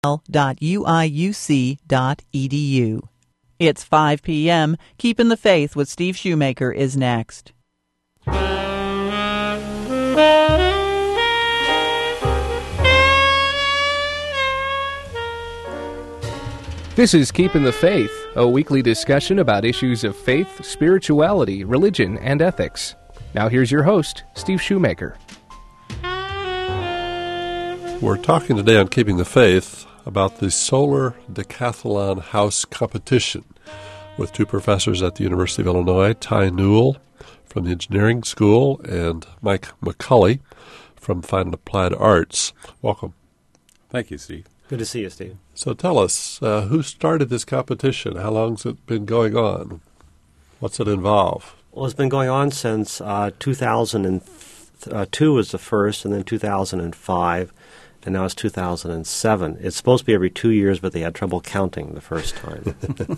It's 5 p.m. Keeping the Faith with Steve Shoemaker is next. This is Keeping the Faith, a weekly discussion about issues of faith, spirituality, religion, and ethics. Now here's your host, Steve Shoemaker. We're talking today on Keeping the Faith about the Solar Decathlon House Competition with two professors at the University of Illinois, Ty Newell from the Engineering School and Mike McCulley from Fine and Applied Arts. Welcome. Thank you, Steve. Good to see you, Steve. So tell us, who started this competition? How long has it been going on? What's it involve? Well, it's been going on since 2002 was the first, and then 2005, and now it's 2007. It's supposed to be every 2 years, but they had trouble counting the first time.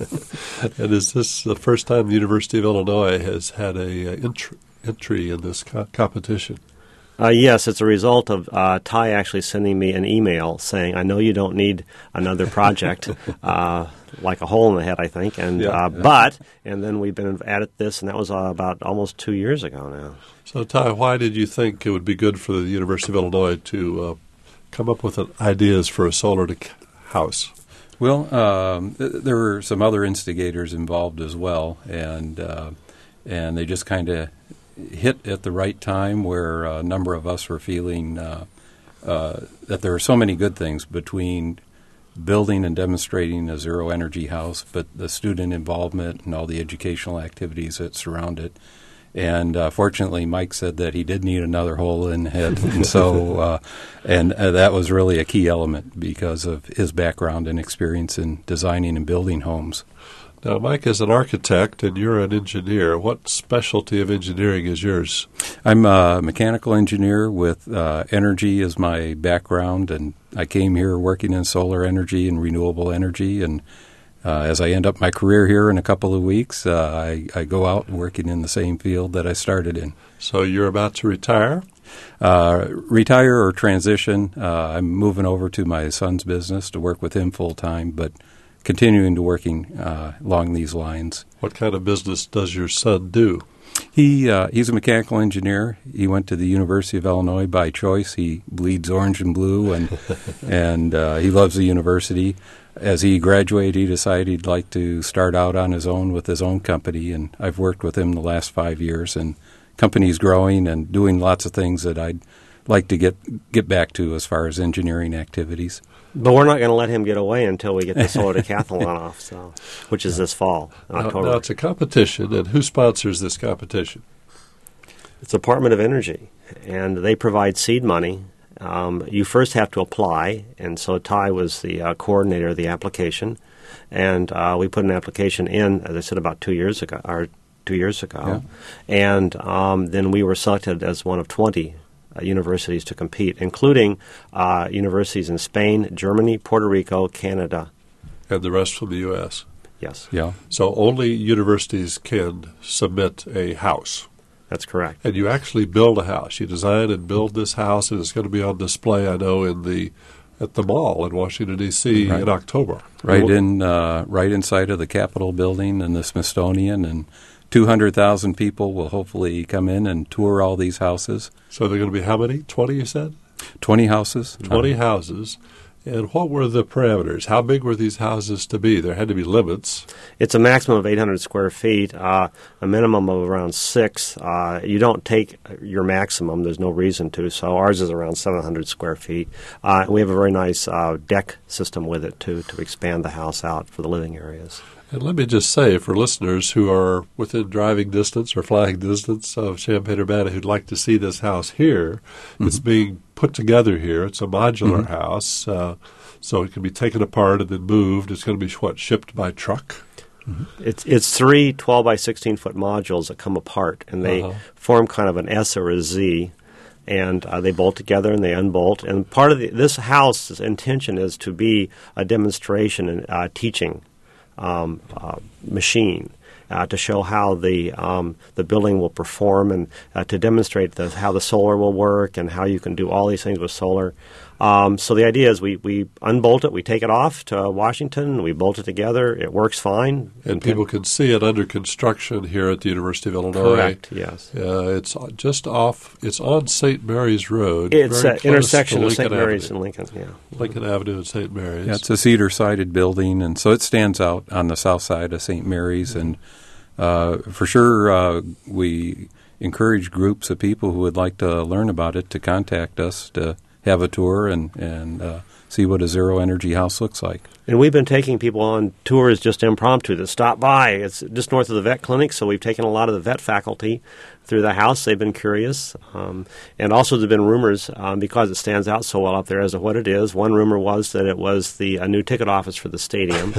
And is this the first time the University of Illinois has had a entry in this competition? Yes, it's a result of Ty actually sending me an email saying, I know you don't need another project, like a hole in the head, I think, and then we've been at this, and that was about almost 2 years ago now. So, Ty, why did you think it would be good for the University of Illinois to come up with ideas for a solar house? Well, there were some other instigators involved as well, and they just kind of hit at the right time where a number of us were feeling that there are so many good things between building and demonstrating a zero-energy house, but the student involvement and all the educational activities that surround it. And fortunately, Mike said that he did need another hole in the head, and so that was really a key element because of his background and experience in designing and building homes. Now, Mike is an architect, and you're an engineer. What specialty of engineering is yours? I'm a mechanical engineer with energy as my background, and I came here working in solar energy and renewable energy, and as I end up my career here in a couple of weeks, I go out working in the same field that I started in. So you're about to retire? Retire or transition. I'm moving over to my son's business to work with him full-time, but continuing to working along these lines. What kind of business does your son do? He's a mechanical engineer. He went to the University of Illinois by choice. He bleeds orange and blue, and he loves the university. As he graduated, he decided he'd like to start out on his own with his own company, and I've worked with him the last 5 years, and company's growing and doing lots of things that I'd like to get back to as far as engineering activities. But we're not going to let him get away until we get the Solar Decathlon off, which is this fall, in October. Now, it's a competition, and who sponsors this competition? It's the Department of Energy, and they provide seed money. You first have to apply, and so Ty was the coordinator of the application, and we put an application in, as I said, about 2 years ago, Yeah. And then we were selected as one of 20 universities to compete, including universities in Spain, Germany, Puerto Rico, Canada. And the rest from the U.S.? Yes. Yeah. So only universities can submit a house? That's correct. And you actually build a house. You design and build this house, and it's going to be on display, I know, at the mall in Washington, D.C. Right. in October. Right inside of the Capitol building and the Smithsonian, and 200,000 people will hopefully come in and tour all these houses. So they're going to be how many? 20, you said? 20 houses. 20 houses. And what were the parameters? How big were these houses to be? There had to be limits. It's a maximum of 800 square feet, a minimum of around 6. You don't take your maximum. There's no reason to. So ours is around 700 square feet. We have a very nice deck system with it, too, to expand the house out for the living areas. And let me just say, for listeners who are within driving distance or flying distance of Champaign-Urbana who'd like to see this house here, it's being put together here. It's a modular house, so it can be taken apart and then moved. It's going to be, shipped by truck? It's 3 12 by 16-foot modules that come apart, and they form kind of an S or a Z, and they bolt together and they unbolt. And part of this house's intention is to be a demonstration and teaching machine to show how the building will perform, and to demonstrate how the solar will work and how you can do all these things with solar. So the idea is we unbolt it, we take it off to Washington, we bolt it together. It works fine. And people can see it under construction here at the University of Illinois. Correct, yes. It's just off, it's on St. Mary's Road. It's an intersection to of St. Lincoln Mary's Avenue. and Lincoln, yeah. Lincoln Avenue and St. Mary's. Yeah, it's a cedar-sided building, and so it stands out on the south side of St. Mary's. And for sure, we encourage groups of people who would like to learn about it to contact us to have a tour and see what a zero-energy house looks like. And we've been taking people on tours just impromptu to stop by. It's just north of the vet clinic, so we've taken a lot of the vet faculty through the house. They've been curious. And also there have been rumors, because it stands out so well up there as to what it is. One rumor was that it was a new ticket office for the stadium.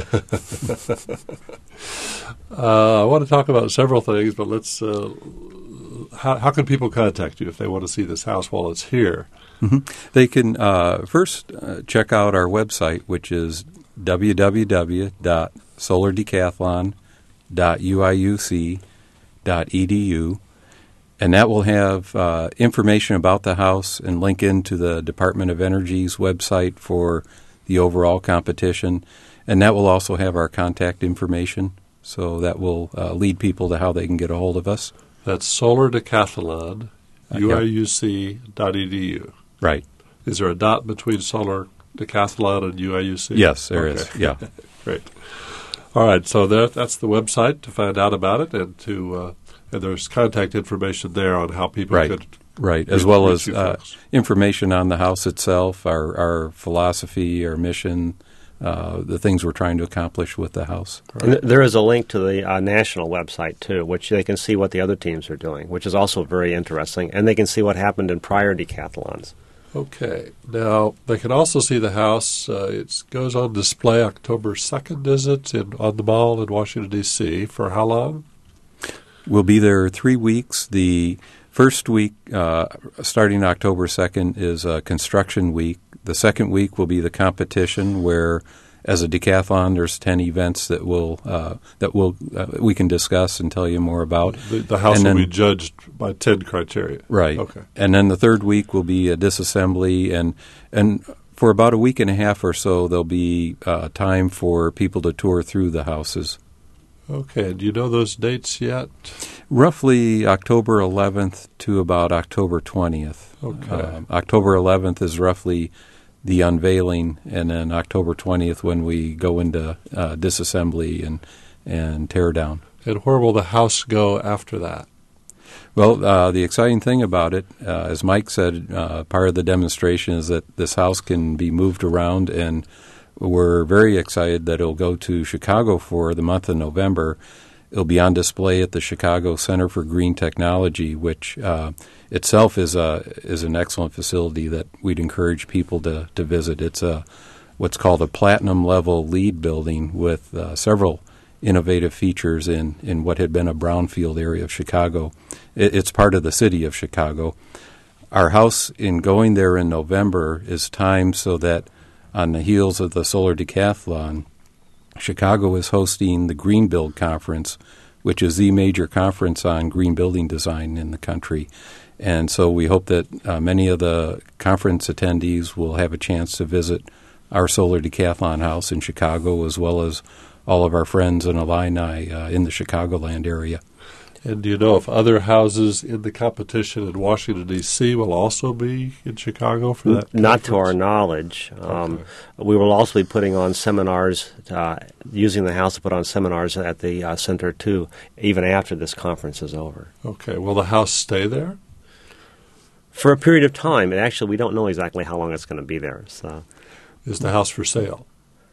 I want to talk about several things, but let's. How can people contact you if they want to see this house while it's here? Mm-hmm. They can first check out our website, which is www.solardecathlon.uiuc.edu, and that will have information about the house and link into the Department of Energy's website for the overall competition, and that will also have our contact information, so that will lead people to how they can get a hold of us. That's Solardecathlon, uiuc.edu. Right. Is there a dot between Solar Decathlon and UIUC? Yes, there is. Yeah. Great. All right, so that's the website to find out about it, and and there's contact information there on how people could as well as folks. information on the house itself, our philosophy, our mission, the things we're trying to accomplish with the house. And there is a link to the national website, too, which they can see what the other teams are doing, which is also very interesting. And they can see what happened in prior decathlons. Okay. Now, they can also see the house. It goes on display October 2nd, is it, on the Mall in Washington, D.C. For how long? We'll be there 3 weeks. The first week, starting October 2nd, is construction week. The second week will be the competition, where, as a decathlon, there's 10 events that we can discuss and tell you more about. The house will be judged by 10 criteria. Right. Okay. And then the third week will be a disassembly, and for about a week and a half or so, there'll be time for people to tour through the houses. Okay. Do you know those dates yet? Roughly October 11th to about October 20th. Okay. October 11th is roughly the unveiling, and then October 20th when we go into disassembly and tear down. And where will the house go after that? Well, the exciting thing about it, as Mike said, part of the demonstration is that this house can be moved around, and we're very excited that it'll go to Chicago for the month of November. It'll be on display at the Chicago Center for Green Technology, which itself is an excellent facility that we'd encourage people to visit. It's what's called a platinum-level LEED building with several innovative features in what had been a brownfield area of Chicago. It's part of the city of Chicago. Our house, in going there in November, is timed so that on the heels of the Solar Decathlon, Chicago is hosting the Green Build Conference, which is the major conference on green building design in the country. And so we hope that many of the conference attendees will have a chance to visit our Solar Decathlon house in Chicago, as well as all of our friends and alumni in the Chicagoland area. And do you know if other houses in the competition in Washington, D.C. will also be in Chicago for that? Not to our knowledge. Okay. We will also be putting on seminars, using the house to put on seminars at the center, too, even after this conference is over. Okay. Will the house stay there? For a period of time. And actually, we don't know exactly how long it's going to be there. So, is the house for sale?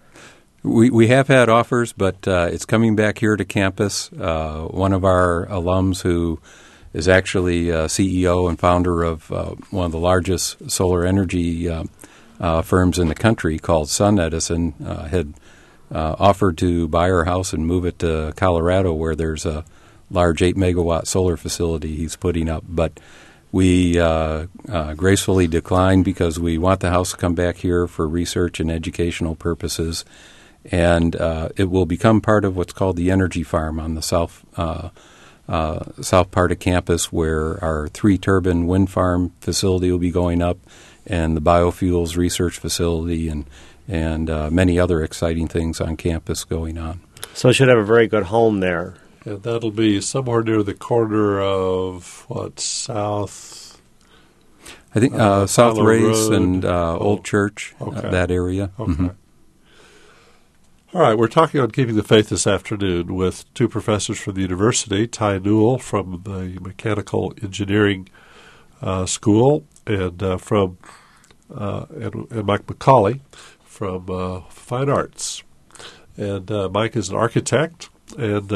We have had offers, but it's coming back here to campus. One of our alums, who is actually CEO and founder of one of the largest solar energy firms in the country, called SunEdison, had offered to buy our house and move it to Colorado, where there's a large 8-megawatt solar facility he's putting up. But we gracefully declined because we want the house to come back here for research and educational purposes. And it will become part of what's called the Energy Farm on the south part of campus, where our 3-turbine wind farm facility will be going up, the biofuels research facility and many other exciting things on campus going on. So it should have a very good home there. And that'll be somewhere near the corner of, South? I think South Follow Race Road. and Old Church, Okay. that area. Okay. Mhm. All right, we're talking on Keeping the Faith this afternoon with two professors from the university, Ty Newell from the Mechanical Engineering School and and Mike McCauley from Fine Arts. And Mike is an architect. And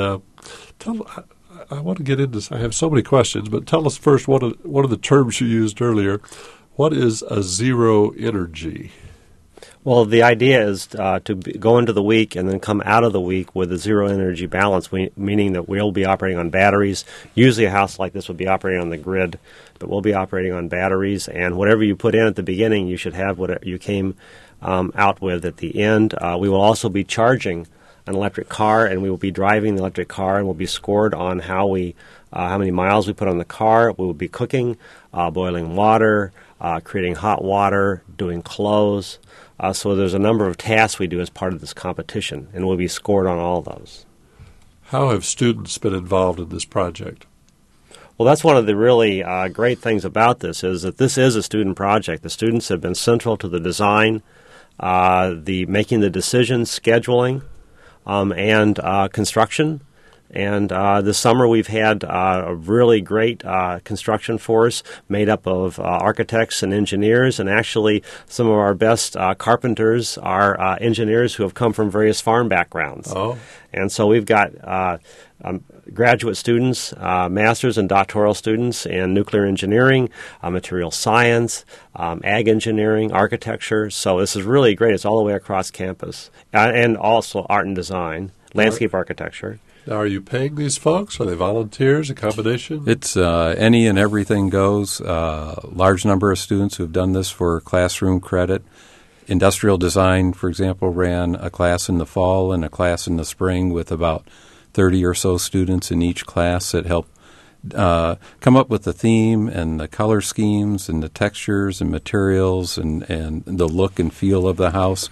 I want to get into. I have so many questions, but tell us first one of the terms you used earlier. What is a zero energy? Well, the idea is go into the week and then come out of the week with a zero energy balance, meaning that we'll be operating on batteries. Usually a house like this would be operating on the grid, but we'll be operating on batteries. And whatever you put in at the beginning, you should have what you came out with at the end. We will also be charging an electric car, and we will be driving the electric car, and we'll be scored on how many miles we put on the car. We will be cooking, boiling water, creating hot water, doing clothes. So there's a number of tasks we do as part of this competition, and we'll be scored on all those. How have students been involved in this project? Well, that's one of the really great things about this is that this is a student project. The students have been central to the design, the making the decisions, scheduling, and construction. And this summer we've had a really great construction force made up of architects and engineers, and actually some of our best carpenters are engineers who have come from various farm backgrounds. Oh. And so we've got graduate students, master's and doctoral students in nuclear engineering, material science, ag engineering, architecture. So this is really great. It's all the way across campus. And also art and design, landscape architecture. Now, are you paying these folks? Are they volunteers, a combination? It's any and everything goes. Large number of students who have done this for classroom credit. Industrial design, for example, ran a class in the fall and a class in the spring with about 30 or so students in each class that help come up with the theme and the color schemes and the textures and materials and the look and feel of the house.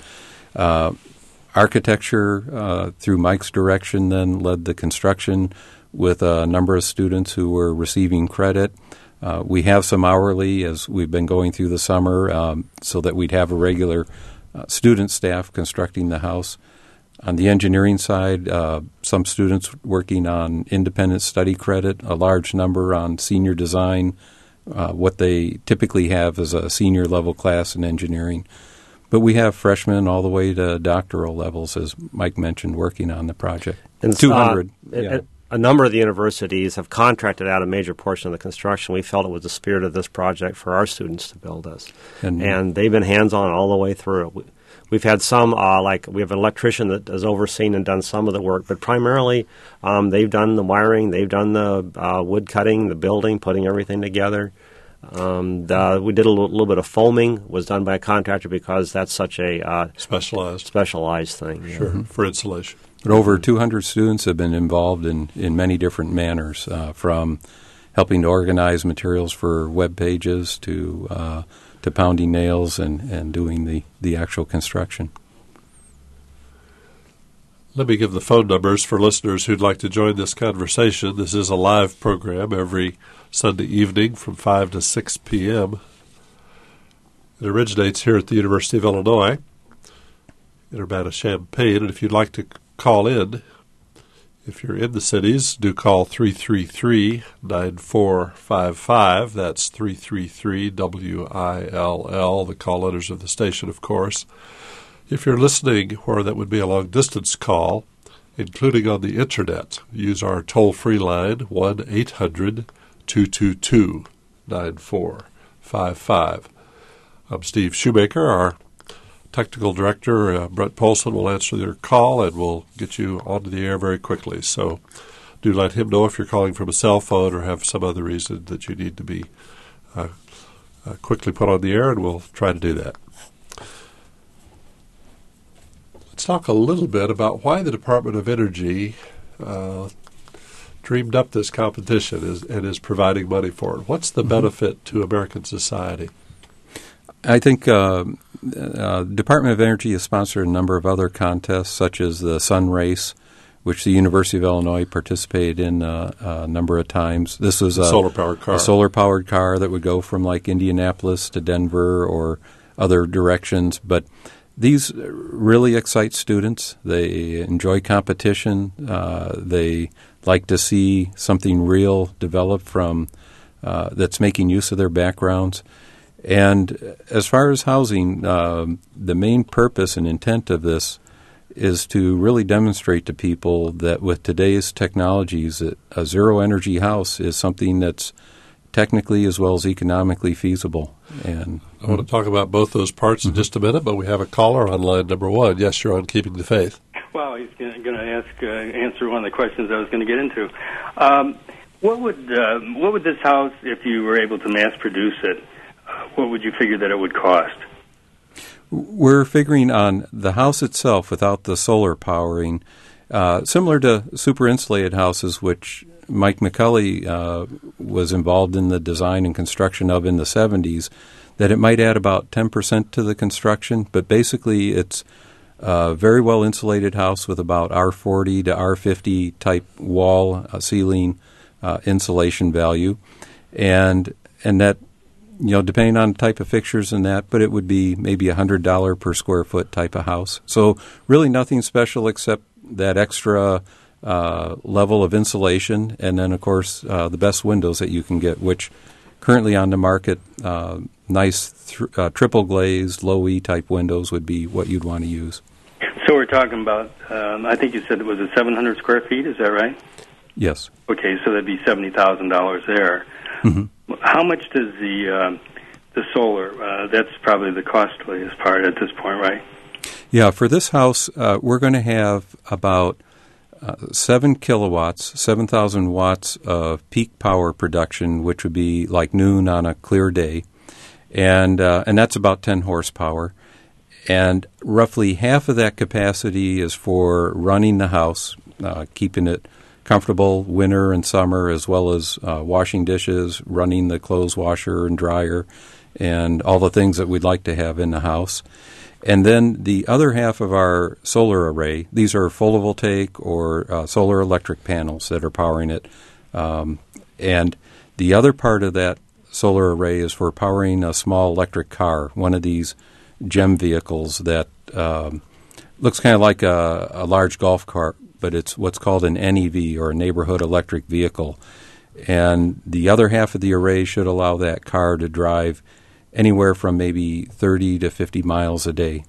Architecture, through Mike's direction, then led the construction with a number of students who were receiving credit. We have some hourly as we've been going through the summer so that we'd have a regular student staff constructing the house. On the engineering side, some students working on independent study credit, a large number on senior design, what they typically have as a senior level class in engineering. But we have freshmen all the way to doctoral levels, as Mike mentioned, working on the project. And 200. A number of the universities have contracted out a major portion of the construction. We felt it was the spirit of this project for our students to build this. And they've been hands-on all the way through. We've had some, like we have an electrician that has overseen and done some of the work, but primarily they've done the wiring, they've done the wood cutting, the building, putting everything together. We did a little bit of foaming, was done by a contractor because that's such a specialized thing. Sure, for insulation. But over 200 students have been involved in many different manners, from helping to organize materials for web pages to pounding nails and doing the actual construction. Let me give the phone numbers for listeners who'd like to join this conversation. This is a live program every Sunday evening from 5 to 6 p.m. It originates here at the University of Illinois in Urbana-Champaign. And if you'd like to call in, if you're in the cities, do call 333-9455. That's 333-WILL, the call letters of the station, of course. If you're listening where that would be a long-distance call, including on the Internet, use our toll-free line, 1-800-222-9455. I'm Steve Shoemaker. Our technical director, Brett Polson, will answer your call, and we'll get you onto the air very quickly. So do let him know if you're calling from a cell phone or have some other reason that you need to be quickly put on the air, and we'll try to do that. Let's talk a little bit about why the Department of Energy dreamed up this competition and is providing money for it. What's the benefit to American society? I think Department of Energy has sponsored a number of other contests, such as the Sun Race, which the University of Illinois participated in a number of times. This was a solar-powered car that would go from like Indianapolis to Denver or other directions. But these really excite students. They enjoy competition. They like to see something real develop from that's making use of their backgrounds. And as far as housing, the main purpose and intent of this is to really demonstrate to people that with today's technologies, a zero-energy house is something that's technically as well as economically feasible. And I want to talk about both those parts in just a minute, but we have a caller on line number 1. Yes, you're on Keeping the Faith. Well, he's going to answer one of the questions I was going to get into. What would this house, if you were able to mass produce it, what would you figure that it would cost? We're figuring on the house itself without the solar powering, similar to super insulated houses, which Mike McCully was involved in the design and construction of in the 70s, that it might add about 10% to the construction. But basically, it's a very well insulated house with about R40 to R50 type wall, ceiling insulation value. And that, depending on the type of fixtures and that, but it would be maybe $100 per square foot type of house. So really nothing special except that extra level of insulation, and then, of course, the best windows that you can get, which currently on the market, nice triple glazed, low E type windows would be what you'd want to use. So we're talking about, I think you said it was 700 square feet, is that right? Yes. Okay, so that'd be $70,000 there. Mm-hmm. How much does the solar, that's probably the costliest part at this point, right? Yeah, for this house, we're going to have about 7 kilowatts, 7,000 watts of peak power production, which would be like noon on a clear day, and that's about 10 horsepower. And roughly half of that capacity is for running the house, keeping it comfortable winter and summer, as well as washing dishes, running the clothes washer and dryer, and all the things that we'd like to have in the house. And then the other half of our solar array, these are photovoltaic or solar electric panels that are powering it. And the other part of that solar array is for powering a small electric car, one of these GEM vehicles that looks kind of like a large golf cart, but it's what's called an NEV, or a neighborhood electric vehicle. And the other half of the array should allow that car to drive anywhere from maybe 30 to 50 miles a day.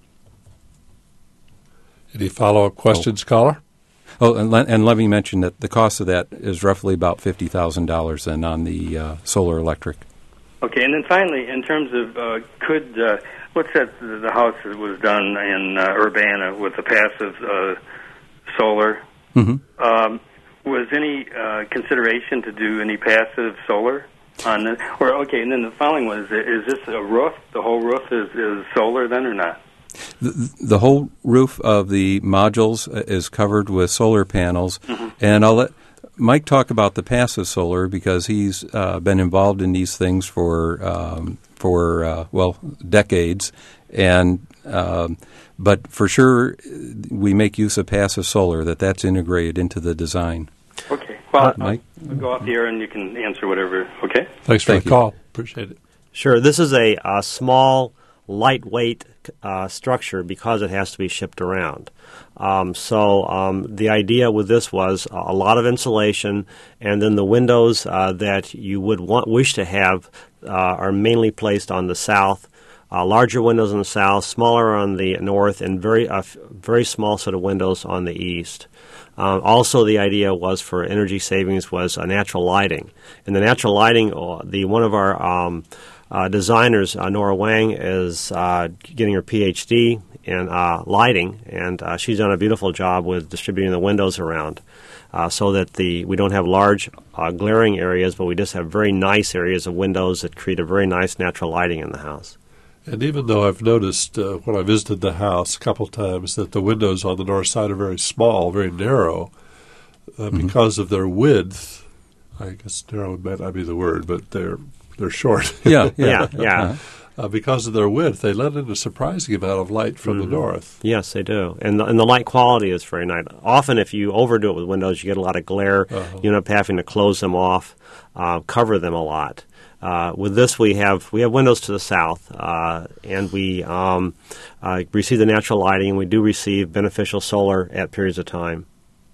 Any follow-up questions, caller? Oh, and let me mention that the cost of that is roughly about $50,000 then on the solar electric. Okay, and then finally, in terms of what's that, the house that was done in Urbana with the passive solar, was any consideration to do any passive solar on this? Or, okay, and then the following one, is this a roof? The whole roof is solar then or not? The whole roof of the modules is covered with solar panels, and I'll let Mike talk about the passive solar because he's been involved in these things for decades, and but for sure we make use of passive solar. That's integrated into the design. Okay, well, Mike, I'll go off the air and you can answer whatever. Okay. Thanks for the call. Appreciate it. Sure. This is a small, lightweight structure because it has to be shipped around. So the idea with this was a lot of insulation, and then the windows that you would wish to have are mainly placed on the south. Larger windows on the south, smaller on the north, and very small set of windows on the east. Also, the idea was for energy savings was natural lighting, and the natural lighting. One of our designers, Nora Wang, is getting her PhD in lighting, and she's done a beautiful job with distributing the windows around so that we don't have large glaring areas, but we just have very nice areas of windows that create a very nice natural lighting in the house. And even though I've noticed when I visited the house a couple times that the windows on the north side are very small, very narrow, because of their width, I guess narrow might not be the word, but they're short. Yeah. because of their width, they let in a surprising amount of light from the north. Yes, they do. And the light quality is very nice. Often if you overdo it with windows, you get a lot of glare. You end up having to close them off, cover them a lot. With this, we have windows to the south, and we receive the natural lighting, and we do receive beneficial solar at periods of time.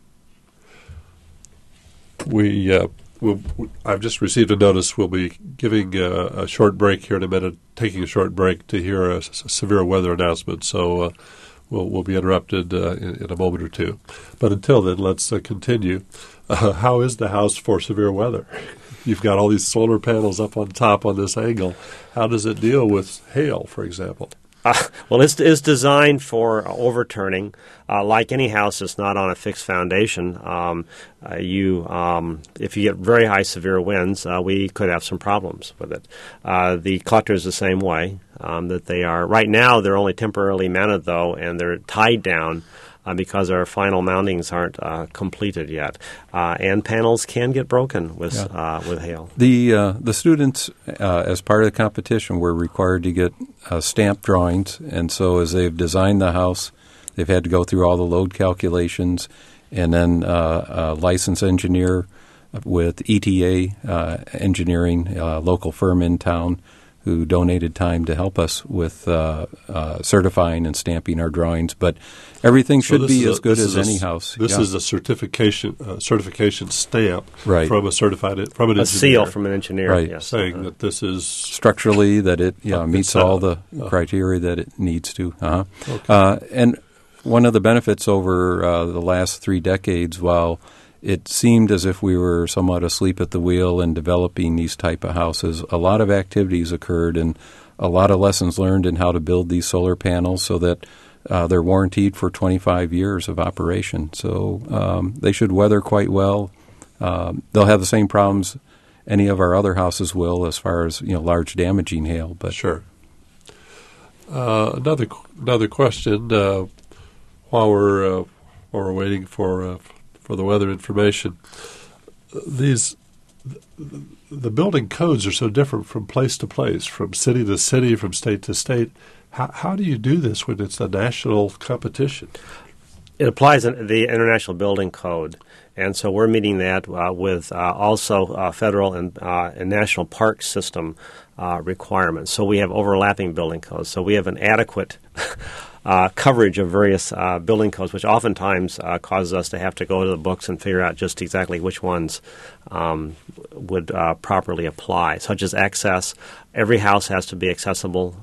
I've just received a notice. We'll be giving a short break here in a minute, taking a short break to hear a severe weather announcement. So we'll be interrupted in a moment or two. But until then, let's continue. How is the house for severe weather? You've got all these solar panels up on top on this angle. How does it deal with hail, for example? Well, it's designed for overturning. Like any house that's not on a fixed foundation, if you get very high severe winds, we could have some problems with it. The collector is the same way. That they are right now. They're only temporarily mounted though, and they're tied down. Because our final mountings aren't completed yet, and panels can get broken with hail. The students, as part of the competition, were required to get stamp drawings, and so as they've designed the house, they've had to go through all the load calculations, and then a licensed engineer with ETA Engineering, local firm in town, who donated time to help us with certifying and stamping our drawings. But everything should be as good as any house. This is a certification stamp from an engineer. A seal from an engineer, right. Yes. Saying that this is structurally that it meets all the criteria that it needs to. Okay. And one of the benefits over the last 3 decades, while it seemed as if we were somewhat asleep at the wheel in developing these type of houses, a lot of activities occurred and a lot of lessons learned in how to build these solar panels so that they're warranted for 25 years of operation. So they should weather quite well. They'll have the same problems any of our other houses will as far as large damaging hail. But sure. Another question while we're waiting for the weather information. The building codes are so different from place to place, from city to city, from state to state. How do you do this when it's a national competition? It applies in the International Building Code, and so we're meeting that with also federal and national park system requirements. So we have overlapping building codes. So we have an adequate coverage of various building codes, which oftentimes causes us to have to go to the books and figure out just exactly which ones would properly apply, such as access. Every house has to be accessible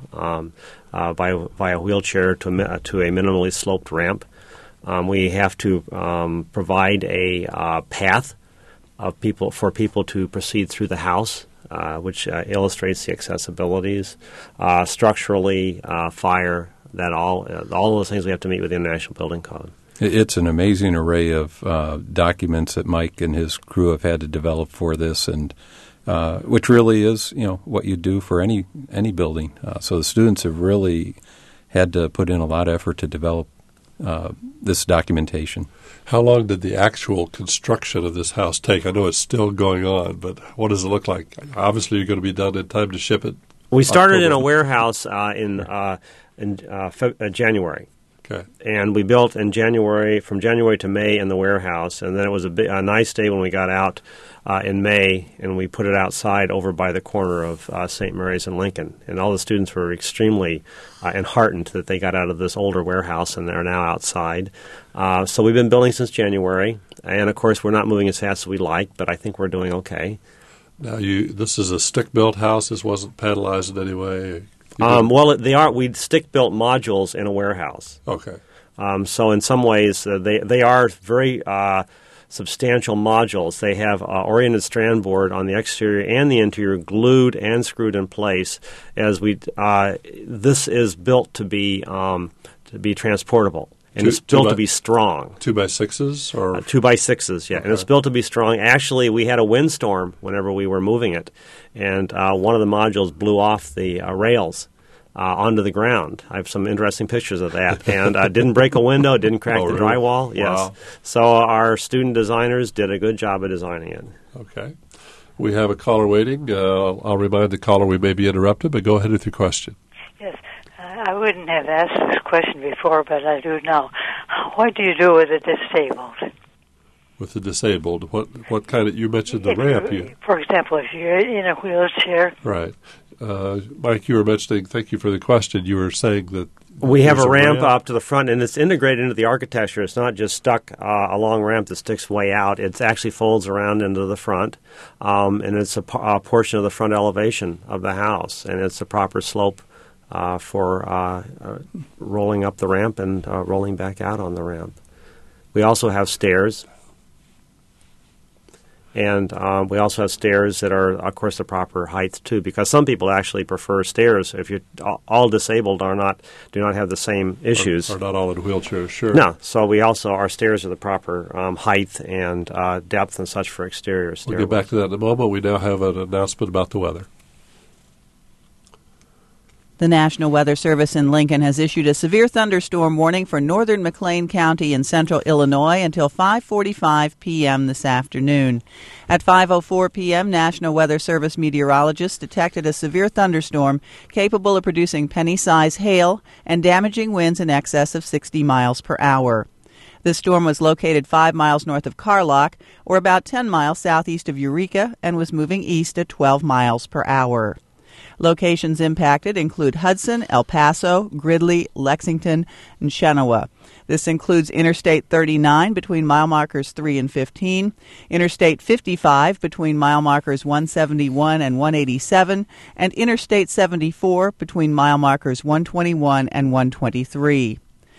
via wheelchair to a minimally sloped ramp. We have to provide a path for people to proceed through the house, which illustrates the accessibilities. Structurally, fire. That all those things we have to meet with the International Building Code. It's an amazing array of documents that Mike and his crew have had to develop for this, and which really is what you do for any building. So the students have really had to put in a lot of effort to develop this documentation. How long did the actual construction of this house take? I know it's still going on, but what does it look like? Obviously, you're going to be done in time to ship it. We started in a warehouse in January. Okay. And we built from January to May in the warehouse, and then it was a nice day when we got out in May, and we put it outside over by the corner of St. Mary's and Lincoln. And all the students were extremely enheartened that they got out of this older warehouse and they're now outside. So we've been building since January, and of course we're not moving as fast as we'd like, but I think we're doing okay. Now, this is a stick-built house. This wasn't panelized in any way. We stick-built modules in a warehouse. Okay. So in some ways, they are very substantial modules. They have oriented strand board on the exterior and the interior, glued and screwed in place. This is built to be transportable. And it's built to be strong. 2x6s? Or 2x6s, yeah. Okay. And it's built to be strong. Actually, we had a windstorm whenever we were moving it, and one of the modules blew off the rails onto the ground. I have some interesting pictures of that. And didn't break a window, didn't crack the drywall. Yes. Wow. So our student designers did a good job of designing it. Okay. We have a caller waiting. I'll remind the caller we may be interrupted, but go ahead with your question. Yes, I wouldn't have asked this question before, but I do now. What do you do with the disabled? With the disabled, what kind of, you mentioned the ramp. For example, if you're in a wheelchair. Right. Mike, you were mentioning, thank you for the question, you were saying that we have a ramp up to the front, and it's integrated into the architecture. It's not just stuck a long ramp that sticks way out. It actually folds around into the front, and it's a portion of the front elevation of the house, and it's a proper slope for rolling up the ramp and rolling back out on the ramp. We also have stairs. And we also have stairs that are, of course, the proper height too, because some people actually prefer stairs. If you're all disabled, do not have the same issues. Are not all in wheelchairs, sure. No, so our stairs are the proper height and depth and such for exterior stairways. We'll get back to that in a moment. We now have an announcement about the weather. The National Weather Service in Lincoln has issued a severe thunderstorm warning for northern McLean County in central Illinois until 5:45 p.m. this afternoon. At 5:04 p.m., National Weather Service meteorologists detected a severe thunderstorm capable of producing penny-size hail and damaging winds in excess of 60 miles per hour. The storm was located 5 miles north of Carlock, or about 10 miles southeast of Eureka, and was moving east at 12 miles per hour. Locations impacted include Hudson, El Paso, Gridley, Lexington, and Chenoa. This includes Interstate 39 between mile markers 3 and 15, Interstate 55 between mile markers 171 and 187, and Interstate 74 between mile markers 121 and 123.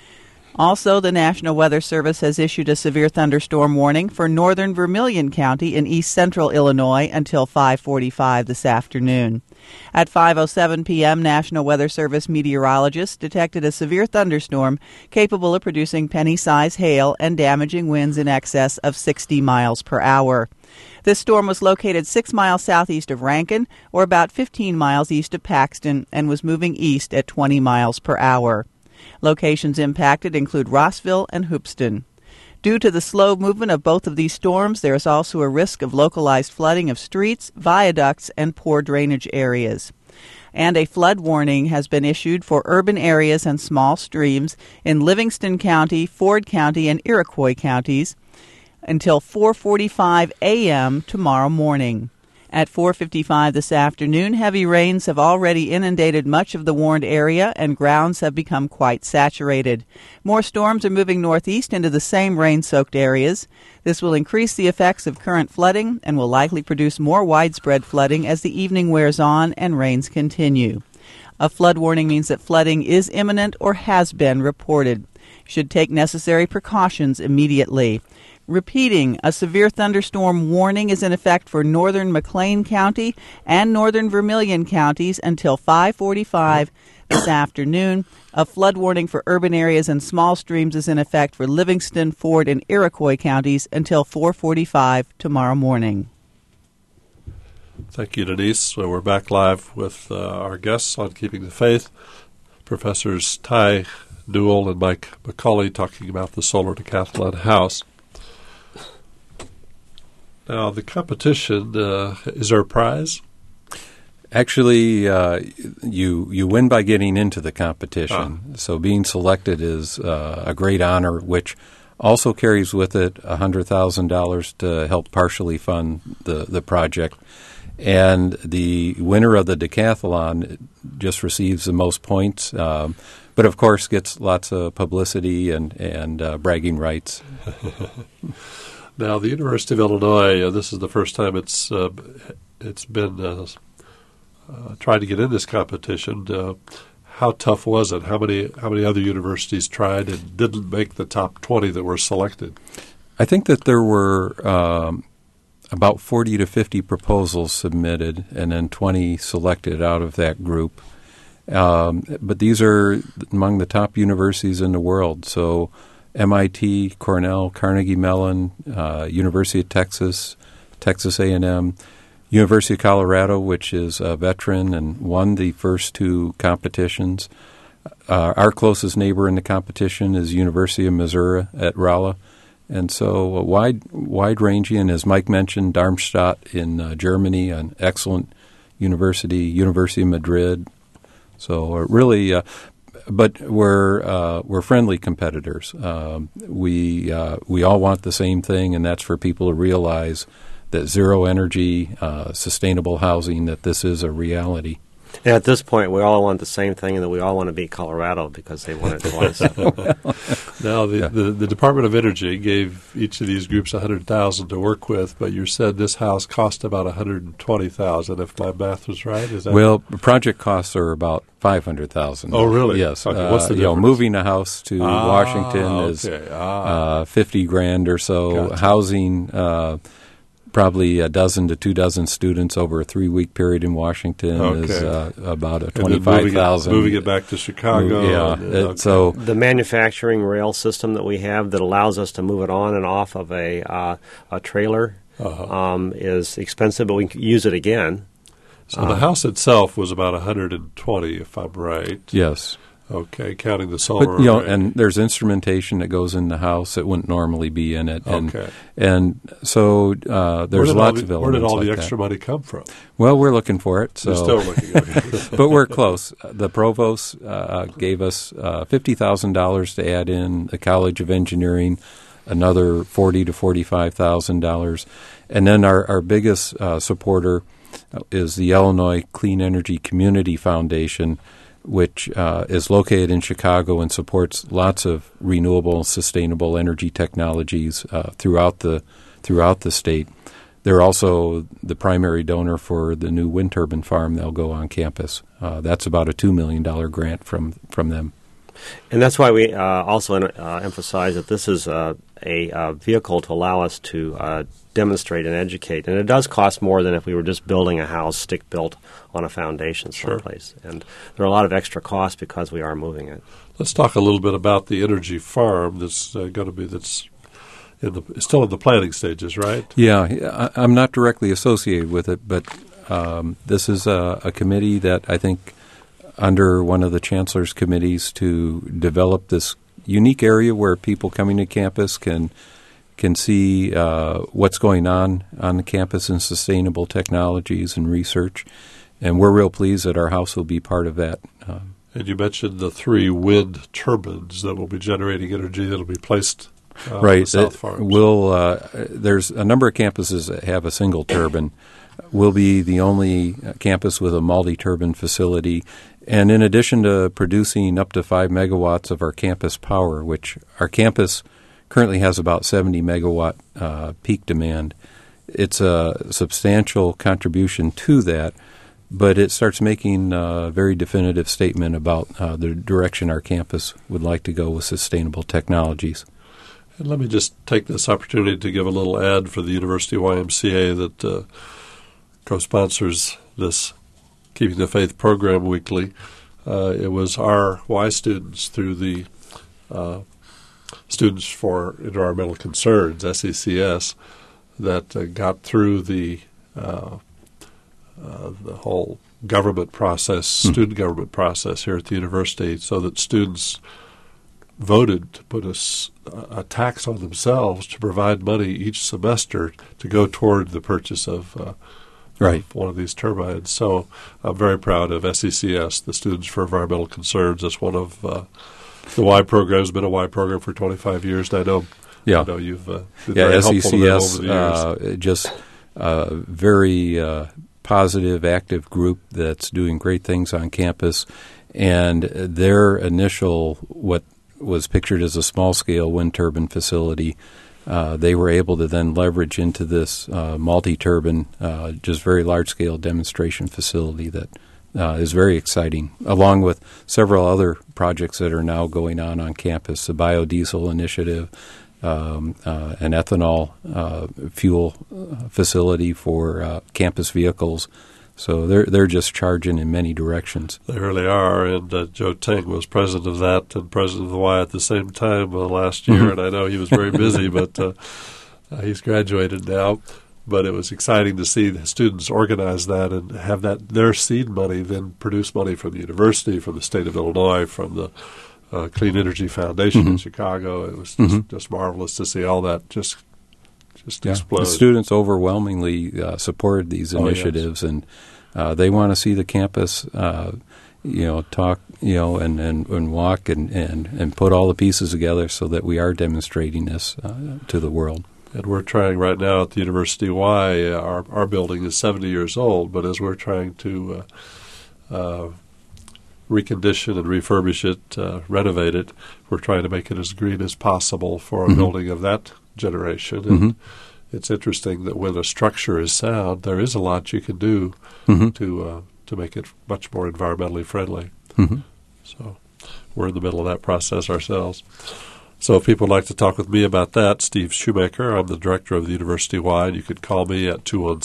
Also, the National Weather Service has issued a severe thunderstorm warning for northern Vermilion County in east central Illinois until 5:45 this afternoon. At 5:07 p.m., National Weather Service meteorologists detected a severe thunderstorm capable of producing penny-size hail and damaging winds in excess of 60 miles per hour. This storm was located 6 miles southeast of Rankin, or about 15 miles east of Paxton, and was moving east at 20 miles per hour. Locations impacted include Rossville and Hoopeston. Due to the slow movement of both of these storms, there is also a risk of localized flooding of streets, viaducts, and poor drainage areas. And a flood warning has been issued for urban areas and small streams in Livingston County, Ford County, and Iroquois counties until 4:45 a.m. tomorrow morning. At 4:55 this afternoon, heavy rains have already inundated much of the warned area, and grounds have become quite saturated. More storms are moving northeast into the same rain-soaked areas. This will increase the effects of current flooding and will likely produce more widespread flooding as the evening wears on and rains continue. A flood warning means that flooding is imminent or has been reported. You should take necessary precautions immediately. Repeating, a severe thunderstorm warning is in effect for northern McLean County and northern Vermilion counties until 5:45 this afternoon. A flood warning for urban areas and small streams is in effect for Livingston, Ford, and Iroquois counties until 4:45 tomorrow morning. Thank you, Denise. So we're back live with our guests on Keeping the Faith, Professors Ty Newell and Mike McCauley, talking about the Solar Decathlon House. Now, the competition, is there a prize? Actually, you win by getting into the competition. So being selected is a great honor, which also carries with it $100,000 to help partially fund the project. And the winner of the decathlon just receives the most points, but of course gets lots of publicity and bragging rights. Now, the University of Illinois, this is the first time it's been trying to get in this competition. How tough was it? How many other universities tried and didn't make the top 20 that were selected? I think that there were about 40 to 50 proposals submitted, and then 20 selected out of that group. But these are among the top universities in the world. So MIT, Cornell, Carnegie Mellon, University of Texas, Texas A&M, University of Colorado, which is a veteran and won the first two competitions. Our closest neighbor in the competition is University of Missouri at Rolla, And so wide-ranging, as Mike mentioned, Darmstadt in Germany, an excellent University of Madrid. So really, but we're friendly competitors. We all want the same thing, and that's for people to realize that zero energy, sustainable housing, that this is a reality. And at this point, we all want the same thing, and that we all want to beat Colorado because they won it twice. Now, the Department of Energy gave each of these groups $100,000 to work with, but you said this house cost about $120,000. If my math was right, is that well? Project costs are about $500,000. Oh, really? Yes. Okay. What's the difference? Moving a house to Washington is $50,000 or so. Gotcha. Housing. Probably a dozen to 2 dozen students over a 3-week period in Washington is about a $25,000. Moving it back to Chicago. So the manufacturing rail system that we have that allows us to move it on and off of a trailer is expensive, but we can use it again. So the house itself was about $120,000, if I'm right. Yes. Okay, counting the solar array. And there's instrumentation that goes in the house that wouldn't normally be in it. And so there's lots of elements. Where did all the like extra money come from? Well, we're looking for it. So. You're still looking at it. But we're close. The provost gave us $50,000 to add in, the College of Engineering, another $40,000 to $45,000. And then our biggest supporter is the Illinois Clean Energy Community Foundation, which is located in Chicago and supports lots of renewable, sustainable energy technologies throughout the state. They're also the primary donor for the new wind turbine farm that'll go on campus. That's about a $2 million grant from them. And that's why we also emphasize that this is a vehicle to allow us to demonstrate and educate. And it does cost more than if we were just building a house stick-built on a foundation someplace. Sure. And there are a lot of extra costs because we are moving it. Let's talk a little bit about the energy farm that's still in the planning stages, right? Yeah, I'm not directly associated with it, but this is a committee that I think under one of the chancellor's committees to develop this unique area where people coming to campus can see what's going on the campus in sustainable technologies and research. And we're real pleased that our house will be part of that. And you mentioned the 3 wind turbines that will be generating energy that will be placed right. on the South Farms. There's a number of campuses that have a single turbine. We'll be the only campus with a multi-turbine facility. And in addition to producing up to 5 megawatts of our campus power, which our campus currently has about 70 megawatt peak demand, it's a substantial contribution to that, but it starts making a very definitive statement about the direction our campus would like to go with sustainable technologies. And let me just take this opportunity to give a little ad for the University YMCA that co-sponsors this Keeping the Faith program weekly. It was our Y students through the Students for Environmental Concerns, SECS, that got through the whole government process, student government process here at the university, so that students voted to put a tax on themselves to provide money each semester to go toward the purchase of one of these turbines. So I'm very proud of SECS, the Students for Environmental Concerns. It's one of the Y program. Has been a Y program for 25 years, and I know you've been very helpful to them over the years. Just a very positive, active group that's doing great things on campus. And their initial, what was pictured as a small-scale wind turbine facility, they were able to then leverage into this multi-turbine, just very large-scale demonstration facility that is very exciting, along with several other projects that are now going on campus, the biodiesel initiative, an ethanol fuel facility for campus vehicles. So they're just charging in many directions. They really are, and Joe Teng was president of that and president of the Y at the same time last year, and I know he was very busy, but he's graduated now. But it was exciting to see the students organize that and have that their seed money then produce money from the university, from the state of Illinois, from the Clean Energy Foundation in Chicago. It was just marvelous to see all that just explode. The students overwhelmingly supported these initiatives, and they want to see the campus, talk, and walk and put all the pieces together so that we are demonstrating this to the world. And we're trying right now at the University Y, our building is 70 years old, but as we're trying to recondition and refurbish it, renovate it, we're trying to make it as green as possible for a building of that generation. And it's interesting that when a structure is sound, there is a lot you can do to make it much more environmentally friendly. So we're in the middle of that process ourselves. So if people would like to talk with me about that, Steve Shoemaker, I'm the director of the University Y, and you can call me at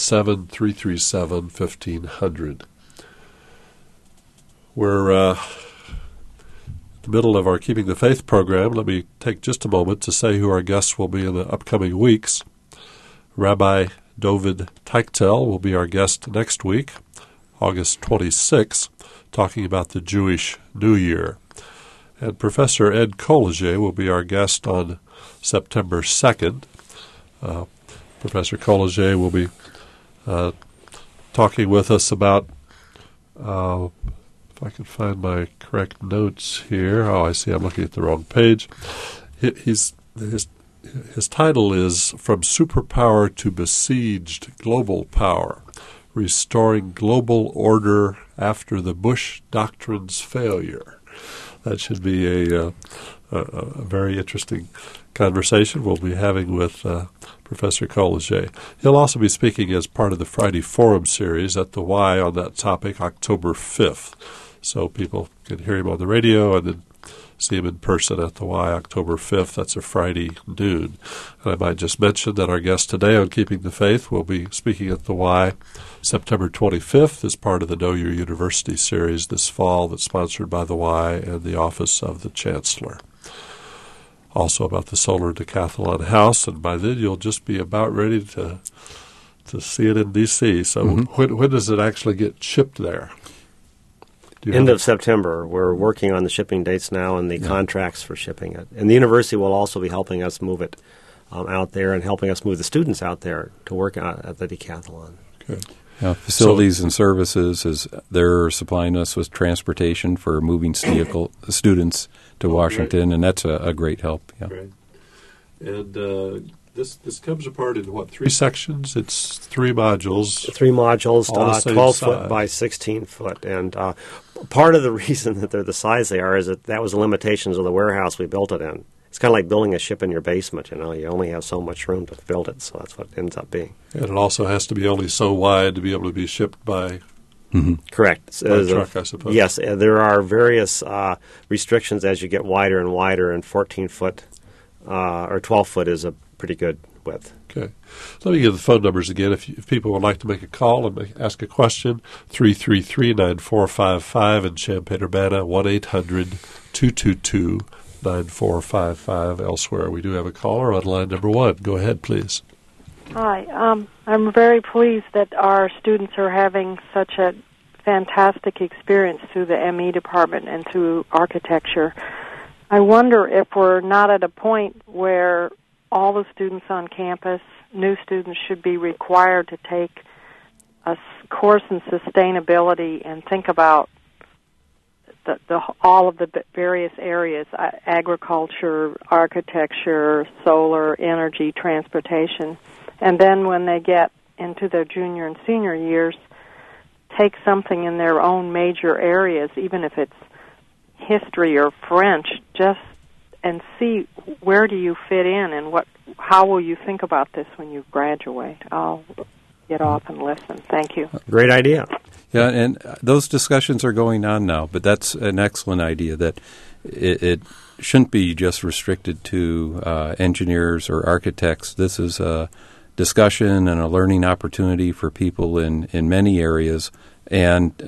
217-337-1500. We're in the middle of our Keeping the Faith program. Let me take just a moment to say who our guests will be in the upcoming weeks. Rabbi Dovid Teichtel will be our guest next week, August 26th, talking about the Jewish New Year. And Professor Ed Colliget will be our guest on September 2nd. Professor Colliget will be talking with us about, if I can find my correct notes here. Oh, I see, I'm looking at the wrong page. His title is From Superpower to Besieged Global Power, Restoring Global Order After the Bush Doctrine's Failure. That should be a very interesting conversation we'll be having with Professor Colliget. He'll also be speaking as part of the Friday Forum series at the Y on that topic, October 5th. So people can hear him on the radio and then see him in person at the Y, October 5th. That's a Friday noon. And I might just mention that our guest today on Keeping the Faith will be speaking at the Y September 25th as part of the Know Your University series this fall that's sponsored by the Y and the Office of the Chancellor. Also about the Solar Decathlon House, and by then you'll just be about ready to see it in D.C. So when does it actually get shipped there? End of September. We're working on the shipping dates now and the contracts for shipping it. And the university will also be helping us move it out there and helping us move the students out there to work at the decathlon. Good. Facilities and services, they're supplying us with transportation for moving students to Washington, and that's a great help. Yeah. Great. And this comes apart into, 3 sections? It's 3 modules. 3 modules, 12 foot size. by 16 foot. And part of the reason that they're the size they are is that was the limitations of the warehouse we built it in. It's kind of like building a ship in your basement, you only have so much room to build it, so that's what it ends up being. And it also has to be only so wide to be able to be shipped by Correct. by truck, I suppose. Yes, there are various restrictions as you get wider and wider, and 14 foot or 12 foot is a pretty good width. Okay. Let me give the phone numbers again. If people would like to make a call and ask a question, 333-9455 in Champaign-Urbana, 1-800-222-9455 elsewhere. We do have a caller on line number 1. Go ahead, please. Hi. I'm very pleased that our students are having such a fantastic experience through the ME department and through architecture. I wonder if we're not at a point where all the students on campus, new students, should be required to take a course in sustainability and think about all of the various areas, agriculture, architecture, solar, energy, transportation. And then when they get into their junior and senior years, take something in their own major areas, even if it's history or French, and see where do you fit in and how will you think about this when you graduate. I'll get off and listen. Thank you. Great idea. Yeah, and those discussions are going on now, but that's an excellent idea that it shouldn't be just restricted to engineers or architects. This is a discussion and a learning opportunity for people in many areas. And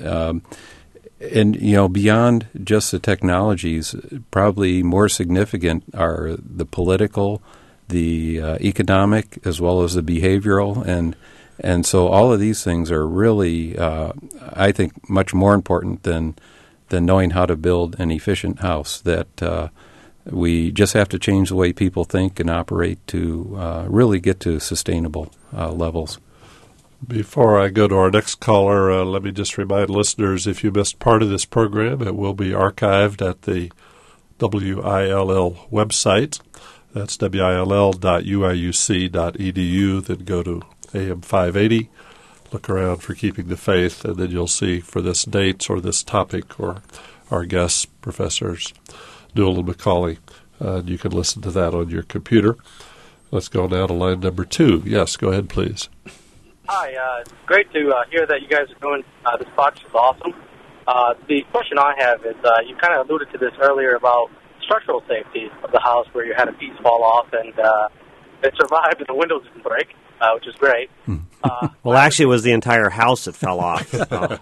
beyond just the technologies, probably more significant are the political, the economic, as well as the behavioral. And so all of these things are really, I think, much more important than than knowing how to build an efficient house. That we just have to change the way people think and operate to really get to sustainable levels. Before I go to our next caller, let me just remind listeners, if you missed part of this program, it will be archived at the WILL website. That's will.uiuc.edu. Then go to AM 580, look around for Keeping the Faith, and then you'll see for this date or this topic or our guests, Professors Newell and McCauley. You can listen to that on your computer. Let's go now to line number 2. Yes, go ahead, please. Hi, great to hear that you guys are doing this podcast. Is awesome. The question I have is, you kind of alluded to this earlier about structural safety of the house, where you had a piece fall off and it survived and the windows didn't break, which is great. Well, actually, it was the entire house that fell off.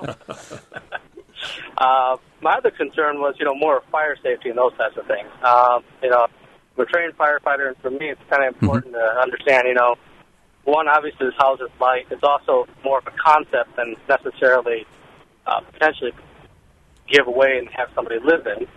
My other concern was, more fire safety and those types of things. I'm a trained firefighter, and for me, it's kind of important to understand, one, obviously, this house is light. It's also more of a concept than necessarily potentially give away and have somebody live in.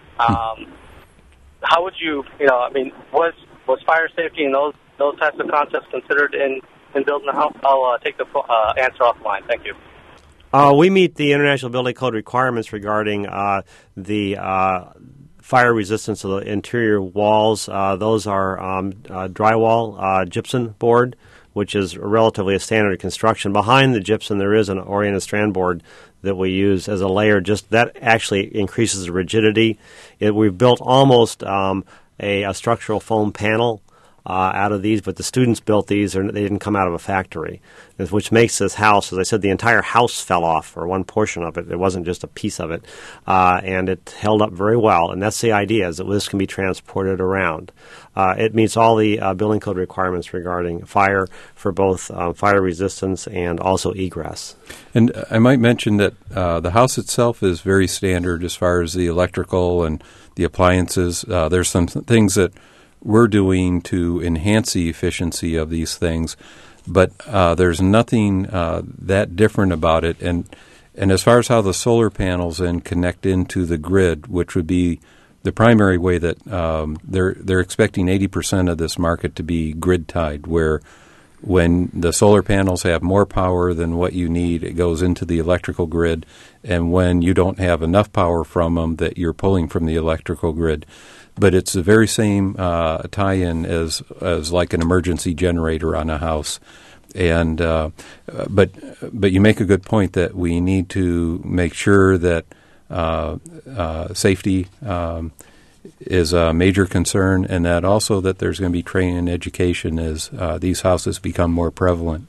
How would you, was fire safety and those types of concepts considered in building a house? I'll take the answer offline. Thank you. We meet the International Building Code requirements regarding the fire resistance of the interior walls. Those are drywall gypsum board, which is relatively a standard construction. Behind the gypsum, there is an oriented strand board that we use as a layer. Just that actually increases the rigidity. We've built almost a structural foam panel out of these, but the students built these, they didn't come out of a factory, which makes this house, as I said, the entire house fell off, or one portion of it. It wasn't just a piece of it, and it held up very well, and that's the idea, is that this can be transported around. It meets all the building code requirements regarding fire for both fire resistance and also egress. And I might mention that the house itself is very standard as far as the electrical and the appliances. There's some things that we're doing to enhance the efficiency of these things, but there's nothing that different about it. And as far as how the solar panels then connect into the grid, which would be the primary way that they're expecting 80% of this market to be grid tied, where when the solar panels have more power than what you need, it goes into the electrical grid, and when you don't have enough power from them, that you're pulling from the electrical grid. But it's the very same tie-in as like an emergency generator on a house. And but you make a good point that we need to make sure that safety is a major concern, and that also that there's going to be training and education as these houses become more prevalent.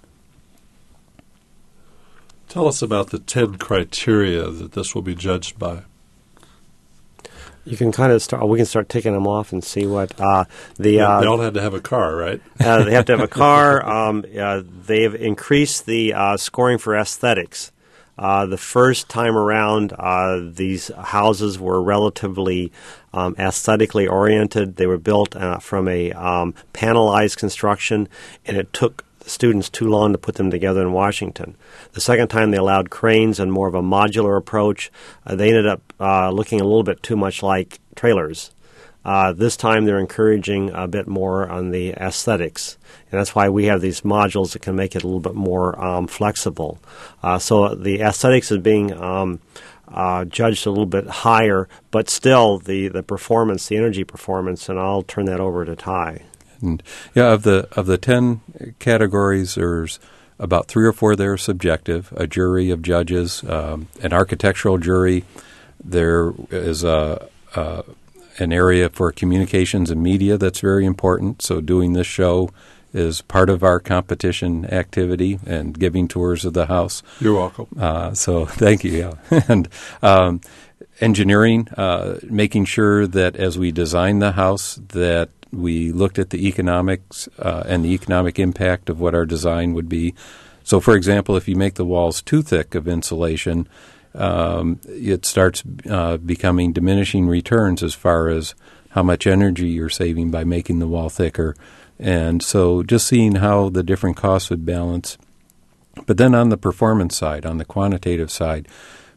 Tell us about the 10 criteria that this will be judged by. You can kind of start. We can start ticking them off and see what they all had to have a car, right? They have to have a car. They've increased the scoring for aesthetics. The first time around, these houses were relatively aesthetically oriented. They were built from a panelized construction, and it took students too long to put them together in Washington. The second time they allowed cranes and more of a modular approach. They ended up looking a little bit too much like trailers. This time they're encouraging a bit more on the aesthetics, and that's why we have these modules that can make it a little bit more flexible. So the aesthetics is being judged a little bit higher, but still the performance, the energy performance, and I'll turn that over to Ty. And of the 10 categories, there's about 3 or 4 that are subjective. A jury of judges, an architectural jury. There is an area for communications and media that's very important. So doing this show is part of our competition activity and giving tours of the house. You're welcome. So thank you. Yeah. And engineering, making sure that as we design the house that we looked at the economics and the economic impact of what our design would be. So, for example, if you make the walls too thick of insulation, it starts becoming diminishing returns as far as how much energy you're saving by making the wall thicker. And so just seeing how the different costs would balance. But then on the performance side, on the quantitative side,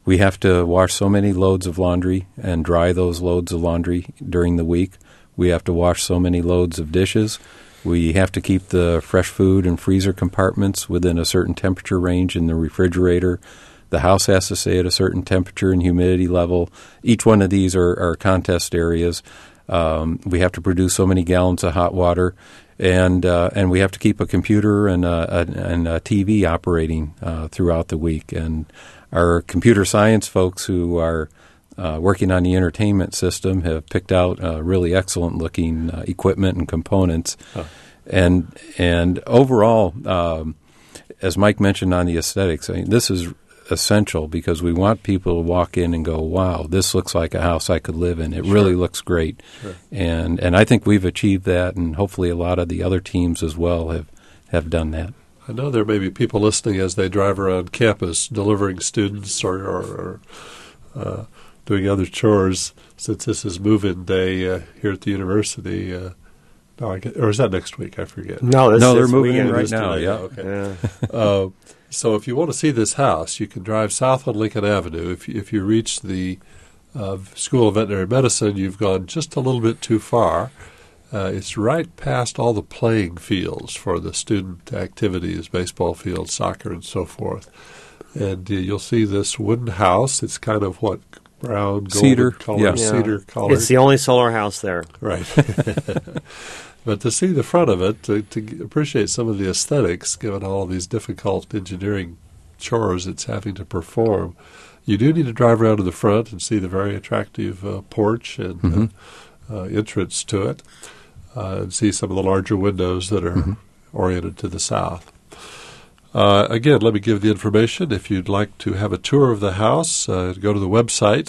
We have to wash so many loads of laundry and dry those loads of laundry during the week. We have to wash so many loads of dishes. We have to keep the fresh food and freezer compartments within a certain temperature range in the refrigerator. The house has to stay at a certain temperature and humidity level. Each one of these are contest areas. We have to produce so many gallons of hot water, and we have to keep a computer and a TV operating throughout the week. And our computer science folks who are working on the entertainment system have picked out really excellent-looking equipment and components. Huh. And overall, as Mike mentioned on the aesthetics, I mean, this is essential because we want people to walk in and go, wow, this looks like a house I could live in. It really looks great. Sure. And I think we've achieved that, and hopefully a lot of the other teams as well have done that. I know there may be people listening as they drive around campus delivering students or doing other chores, since this is move-in day here at the university. Or is that next week? I forget. No, they're moving in right now. Yeah. Okay. Yeah. So if you want to see this house, you can drive south on Lincoln Avenue. If you reach the School of Veterinary Medicine, you've gone just a little bit too far. It's right past all the playing fields for the student activities, baseball fields, soccer, and so forth. And you'll see this wooden house. It's kind of what, brown, golden cedar color, cedar color. It's the only solar house there. Right. But to see the front of it, to appreciate some of the aesthetics, given all of these difficult engineering chores it's having to perform, you do need to drive around to the front and see the very attractive porch and entrance to it, and see some of the larger windows that are oriented to the south. Again, let me give the information. If you'd like to have a tour of the house, go to the website,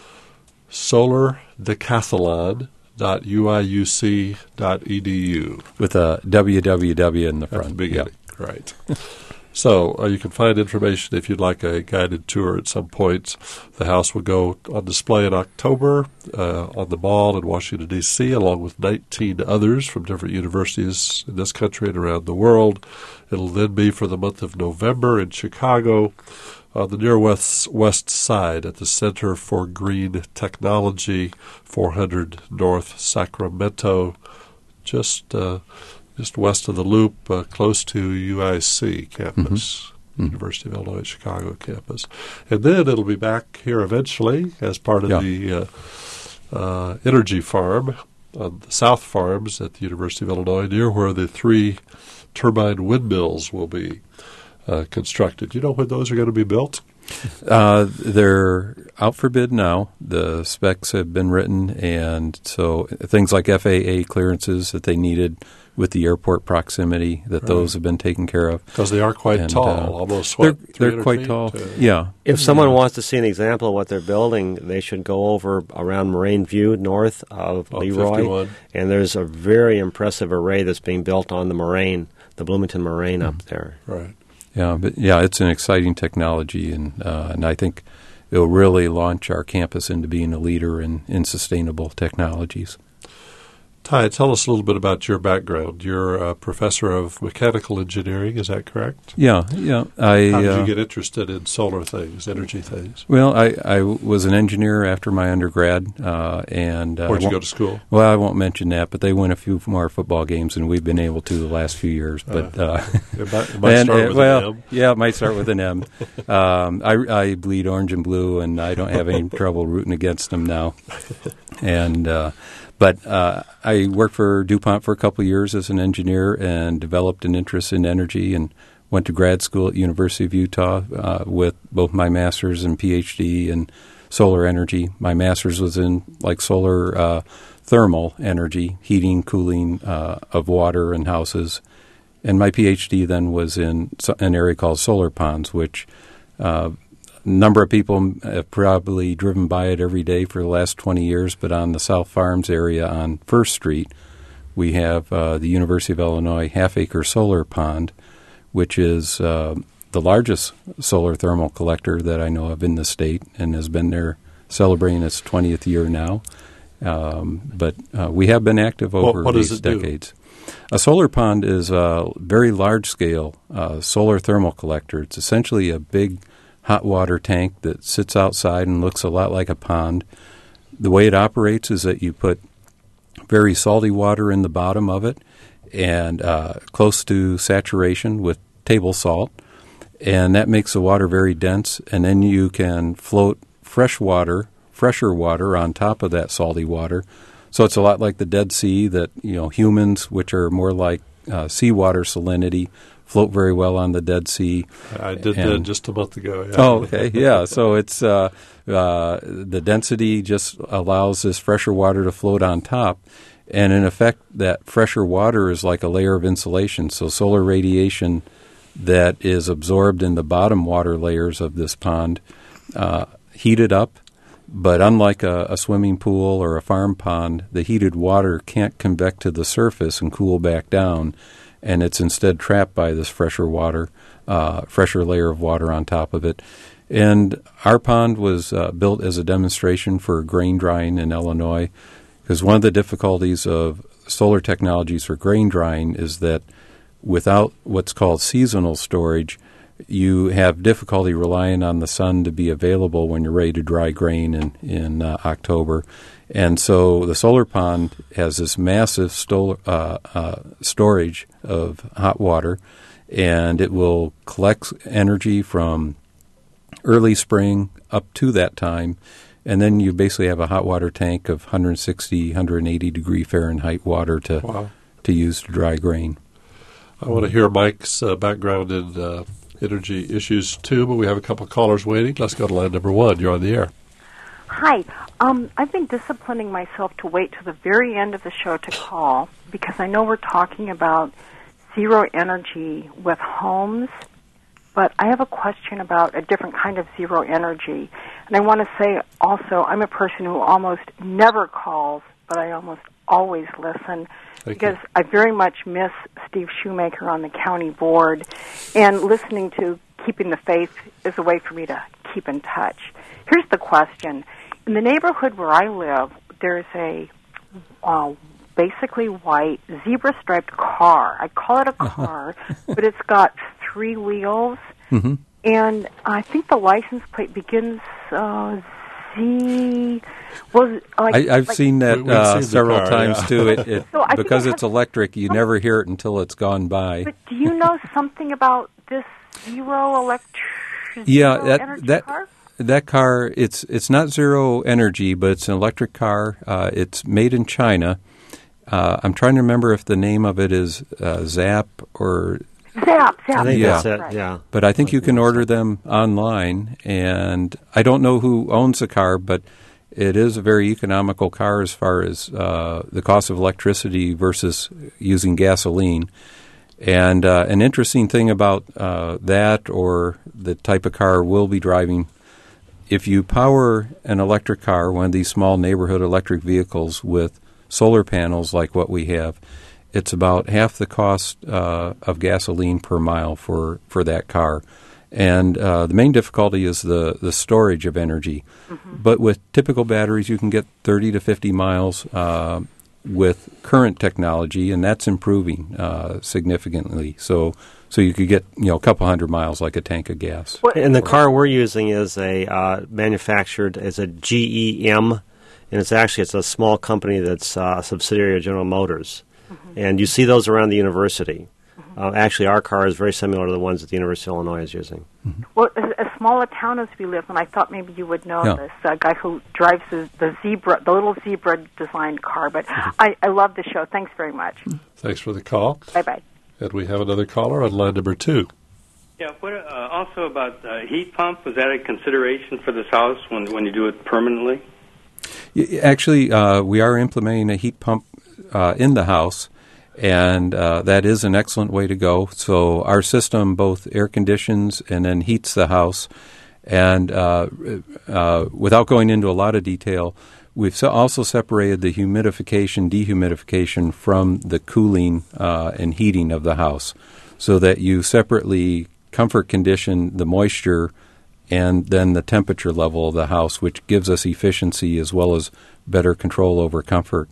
solardecathlon.uiuc.edu. With a www in the front. At the beginning, right. So you can find information if you'd like a guided tour at some point. The house will go on display in October on the Mall in Washington, D.C., along with 19 others from different universities in this country and around the world. It'll then be for the month of November in Chicago on the near west side at the Center for Green Technology, 400 North Sacramento, just west of the Loop, close to UIC campus, University of Illinois Chicago campus. And then it'll be back here eventually as part of the Energy Farm on the South Farms at the University of Illinois, near where the 3 turbine windmills will be constructed. Do you know when those are going to be built? They're out for bid now. The specs have been written, and so things like FAA clearances that they needed with the airport proximity, that those have been taken care of. Because they are quite tall, almost, they're quite tall, If someone wants to see an example of what they're building, they should go over around Moraine View, north of Leroy, 51. And there's a very impressive array that's being built on the Moraine, the Bloomington Moraine up there. Right. Yeah, but it's an exciting technology, and I think it'll really launch our campus into being a leader in sustainable technologies. Ty, tell us a little bit about your background. You're a professor of mechanical engineering, is that correct? Yeah. How did you get interested in solar things, energy things? Well, I was an engineer after my undergrad. And where'd you go to school? Well, I won't mention that, but they win a few more football games than we've been able to the last few years. But it might start with an M. Yeah, it might start with an M. I bleed orange and blue, and I don't have any trouble rooting against them now. And But I worked for DuPont for a couple of years as an engineer and developed an interest in energy and went to grad school at University of Utah with both my master's and PhD in solar energy. My master's was in solar thermal energy, heating, cooling of water and houses. And my PhD then was in an area called solar ponds, which a number of people have probably driven by it every day for the last 20 years, but on the South Farms area on First Street, we have the University of Illinois half-acre solar pond, which is the largest solar thermal collector that I know of in the state and has been there celebrating its 20th year now. But we have been active over these decades. A solar pond is a very large-scale solar thermal collector. It's essentially a big hot water tank that sits outside and looks a lot like a pond. The way it operates is that you put very salty water in the bottom of it and close to saturation with table salt, and that makes the water very dense, and then you can float fresher water on top of that salty water. So it's a lot like the Dead Sea that, humans, which are more like seawater salinity, float very well on the Dead Sea. I did that just a month ago. Yeah. Oh, okay. Yeah. So it's the density just allows this fresher water to float on top. And in effect, that fresher water is like a layer of insulation. So solar radiation that is absorbed in the bottom water layers of this pond heated up. But unlike a swimming pool or a farm pond, the heated water can't convect to the surface and cool back down, and it's instead trapped by this fresher layer of water on top of it. And our pond was built as a demonstration for grain drying in Illinois, because one of the difficulties of solar technologies for grain drying is that without what's called seasonal storage, you have difficulty relying on the sun to be available when you're ready to dry grain in October. And so the solar pond has this massive storage of hot water, and it will collect energy from early spring up to that time. And then you basically have a hot water tank of 160, 180 degree Fahrenheit water to use to dry grain. I want to hear Mike's background in energy issues too, but we have a couple of callers waiting. Let's go to line number 1. You're on the air. Hi. I've been disciplining myself to wait till the very end of the show to call because I know we're talking about zero energy with homes, but I have a question about a different kind of zero energy. And I want to say also I'm a person who almost never calls, but I almost always listen because I very much miss Steve Shoemaker on the county board, and listening to Keeping the Faith is a way for me to keep in touch. Here's the question. In the neighborhood where I live, there's a basically white zebra-striped car. I call it a car, but it's got 3 wheels, and I think the license plate begins Z. Well, I've seen that several times too. So because it's electric, you never hear it until it's gone by. But do you know something about this zero energy car? That car, it's not zero energy, but it's an electric car. It's made in China. I'm trying to remember if the name of it is Zap or... Zap. I think that's it, yeah. But I think you can order them online, and I don't know who owns the car, but it is a very economical car as far as the cost of electricity versus using gasoline. And an interesting thing about that or the type of car we'll be driving, if you power an electric car, one of these small neighborhood electric vehicles with solar panels like what we have, it's about half the cost of gasoline per mile for that car. And the main difficulty is the storage of energy. But with typical batteries, you can get 30 to 50 miles with current technology, and that's improving significantly. So you could get a couple hundred miles like a tank of gas. And the car we're using is manufactured as a GEM, and it's a small company that's a subsidiary of General Motors. And you see those around the university. Actually, our car is very similar to the ones that the University of Illinois is using. Well, as small a town as we live in, I thought maybe you would know this. A guy who drives the little zebra-designed car. But I love the show. Thanks very much. Thanks for the call. Bye-bye. And we have another caller on line number 2. Yeah, also about heat pump, was that a consideration for this house when you do it permanently? Actually, we are implementing a heat pump in the house, and that is an excellent way to go. So our system both air conditions and then heats the house. And without going into a lot of detail, we've also separated the humidification, dehumidification from the cooling and heating of the house, so that you separately comfort condition the moisture and then the temperature level of the house, which gives us efficiency as well as better control over comfort.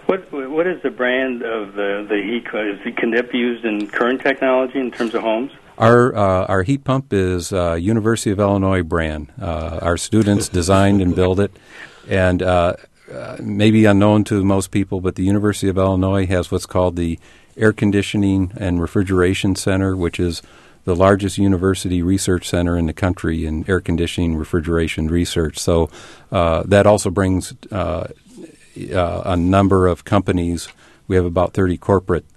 What is the brand of the heat? Can that be used in current technology in terms of homes? Our heat pump is University of Illinois brand. Our students designed and built it, and maybe unknown to most people, but the University of Illinois has what's called the Air Conditioning and Refrigeration Center, which is the largest university research center in the country in air conditioning and refrigeration research. So that also brings a number of companies. We have about 30 corporate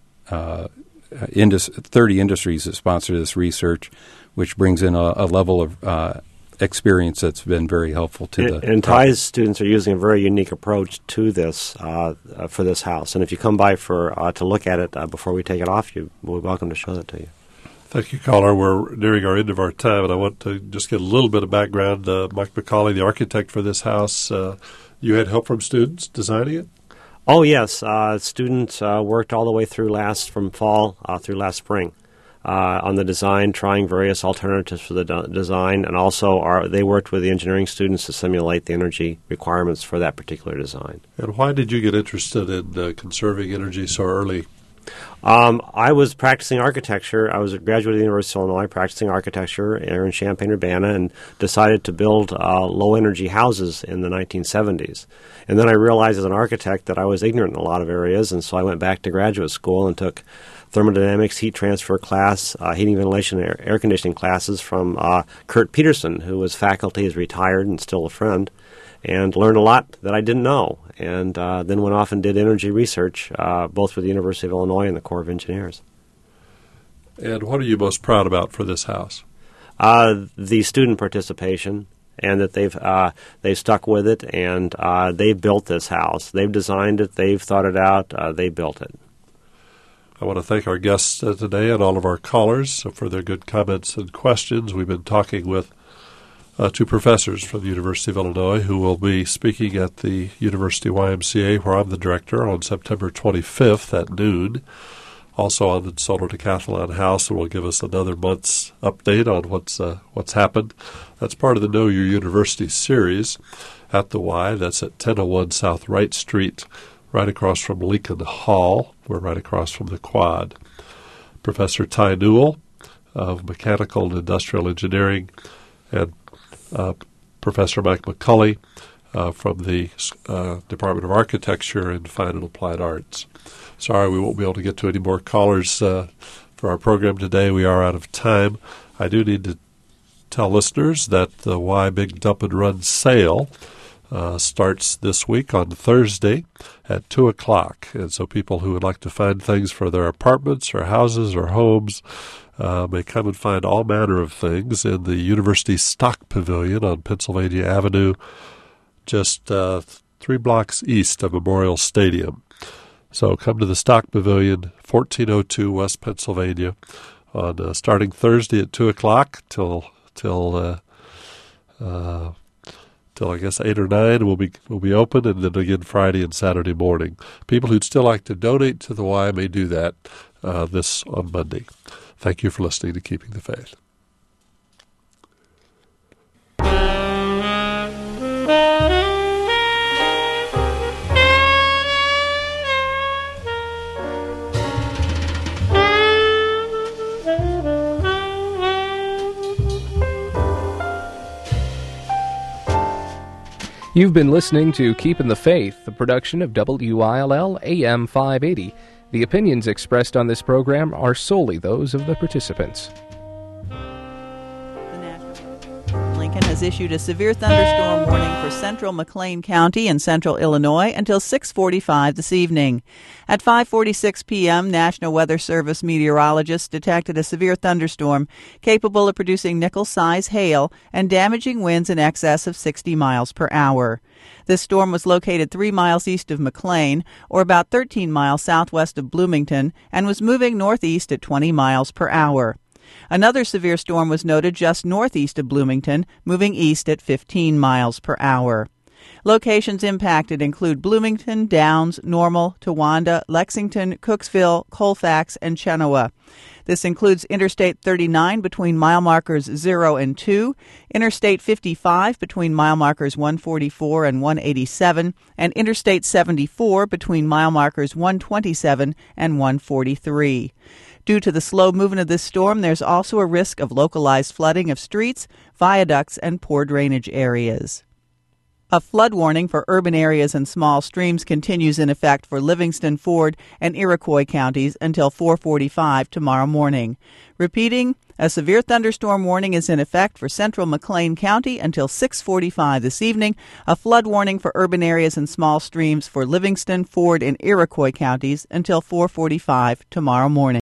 30 industries that sponsor this research, which brings in a level of experience that's been very helpful to the. And Ty's students are using a very unique approach to this for this house. And if you come by to look at it before we take it off, we're welcome to show that to you. Thank you, caller. We're nearing our end of our time, and I want to just get a little bit of background. Mike McCauley, the architect for this house, you had help from students designing it? Oh, yes. Students worked all the way through from fall through last spring on the design, trying various alternatives for the design, and also they worked with the engineering students to simulate the energy requirements for that particular design. And why did you get interested in conserving energy so early? I was practicing architecture. I was a graduate of the University of Illinois practicing architecture here in Champaign-Urbana and decided to build low-energy houses in the 1970s. And then I realized as an architect that I was ignorant in a lot of areas, and so I went back to graduate school and took thermodynamics, heat transfer class, heating, ventilation, air conditioning classes from Kurt Peterson, who was faculty, is retired and still a friend, and learned a lot that I didn't know, and then went off and did energy research, both for the University of Illinois and the Corps of Engineers. And what are you most proud about for this house? The student participation, and that they've stuck with it, and they've built this house. They've designed it, they've thought it out, they built it. I want to thank our guests today and all of our callers for their good comments and questions. We've been talking with two professors from the University of Illinois who will be speaking at the University YMCA, where I'm the director, on September 25th at noon. Also on the Solar Decathlon House, and will give us another month's update on what's happened. That's part of the Know Your University series at the Y. That's at 1001 South Wright Street, right across from Lincoln Hall. We're right across from the Quad. Professor Ty Newell of Mechanical and Industrial Engineering, and Professor Mike McCauley from the Department of Architecture and Fine and Applied Arts. Sorry we won't be able to get to any more callers for our program today. We are out of time. I do need to tell listeners that the Y Big Dump and Run sale starts this week on Thursday at 2 o'clock. And so people who would like to find things for their apartments or houses or homes may come and find all manner of things in the University Stock Pavilion on Pennsylvania Avenue, just 3 blocks east of Memorial Stadium. So come to the Stock Pavilion, 1402 West Pennsylvania, on starting Thursday at 2 o'clock till I guess 8 or 9 will be open, and then again Friday and Saturday morning. People who'd still like to donate to the Y may do that this on Monday. Thank you for listening to Keeping the Faith. You've been listening to Keeping the Faith, a production of WILL AM 580. The opinions expressed on this program are solely those of the participants. Lincoln has issued a severe thunderstorm warning for central McLean County and central Illinois until 6:45 this evening. At 5:46 p.m., National Weather Service meteorologists detected a severe thunderstorm capable of producing nickel-size hail and damaging winds in excess of 60 miles per hour. This storm was located 3 miles east of McLean, or about 13 miles southwest of Bloomington, and was moving northeast at 20 miles per hour. Another severe storm was noted just northeast of Bloomington, moving east at 15 miles per hour. Locations impacted include Bloomington, Downs, Normal, Towanda, Lexington, Cooksville, Colfax, and Chenoa. This includes Interstate 39 between mile markers 0 and 2, Interstate 55 between mile markers 144 and 187, and Interstate 74 between mile markers 127 and 143. Due to the slow movement of this storm, there's also a risk of localized flooding of streets, viaducts, and poor drainage areas. A flood warning for urban areas and small streams continues in effect for Livingston, Ford, and Iroquois counties until 4:45 tomorrow morning. Repeating, a severe thunderstorm warning is in effect for central McLean County until 6:45 this evening. A flood warning for urban areas and small streams for Livingston, Ford, and Iroquois counties until 4:45 tomorrow morning.